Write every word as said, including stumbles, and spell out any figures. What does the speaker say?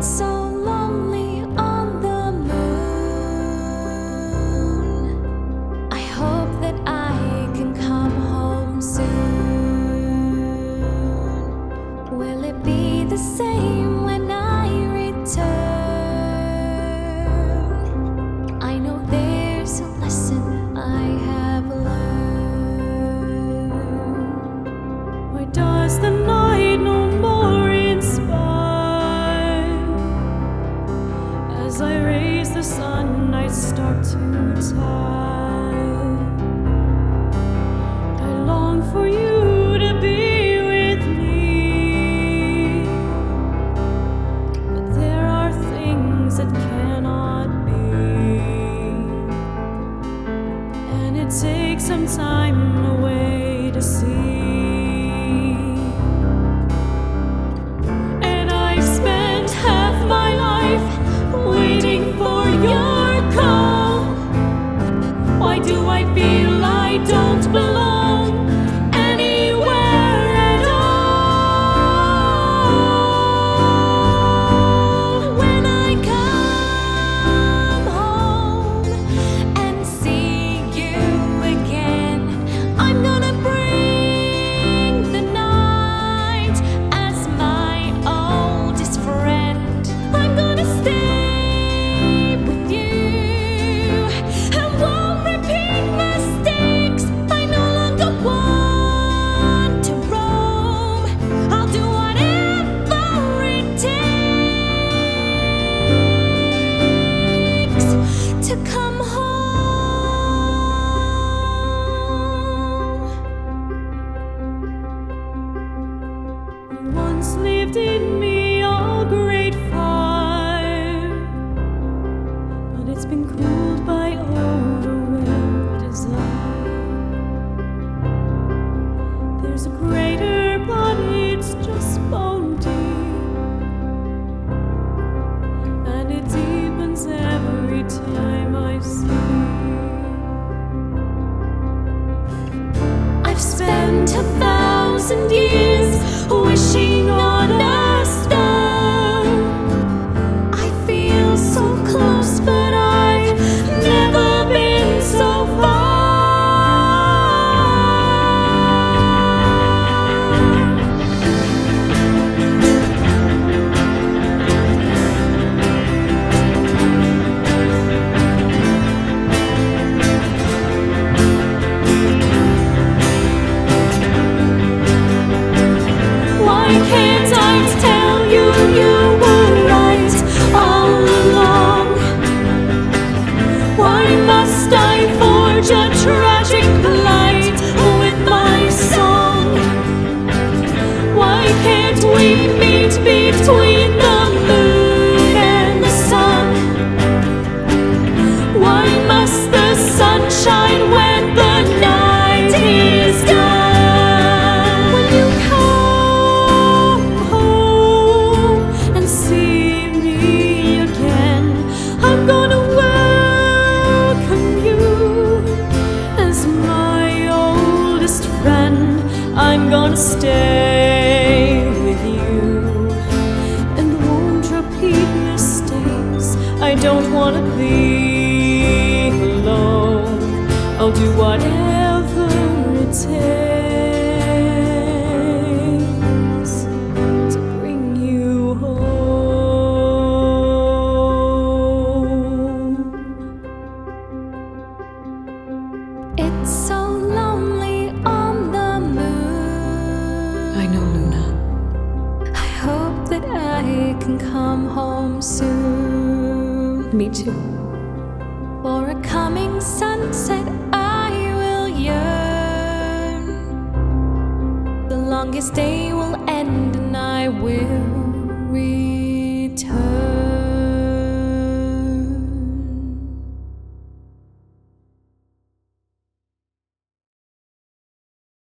It's so lonely on the moon. I hope that I can come home soon. Will it be the same when I return? I know there's a lesson I have learned. Why does the night no more inspire? As I raise the sun, I start to tire. I long for you to be with me, but there are things that cannot be, and it takes some time away to see. Waiting for your call. Why do I feel I don't belong anywhere at all? When I come home and see you again, I'm gonna bring the night as my oldest friend. I'm gonna stay to come home. You once lived in me, all great fire, but it's been cooled by overwhelmed desire. There's a greater, but it's just bone deep, and it deepens every time I see. I've spent a thousand years wishing on a star. I feel so close, but I've never been so far. Can't I tell you you were right all along? Why must I forge a tragic plight with my song? Why can't we meet between the moon and the sun? Why must the sun shine when the night is done? I'm gonna stay with you and won't repeat mistakes. I don't wanna be alone. I'll do whatever it takes to bring you home. It's so lonely on the moon. I know, Luna. I hope that I can come home soon. Me too. For a coming sunset I will yearn. The longest day will end and I will